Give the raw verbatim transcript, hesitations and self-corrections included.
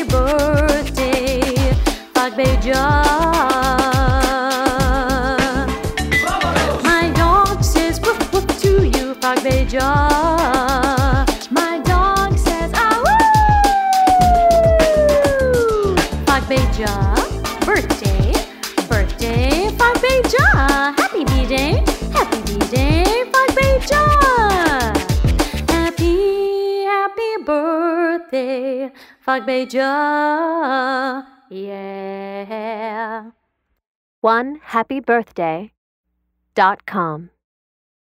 birthday, Fagbeja. My dog says woof woof to you, Fagbeja. My dog says ah woo. Fagbeja, birthday, birthday, Fagbeja. Happy B-Day, happy B-Day, Fagbeja. Happy, happy birthday, Fagbeja. Yeah. one happy birthday dot com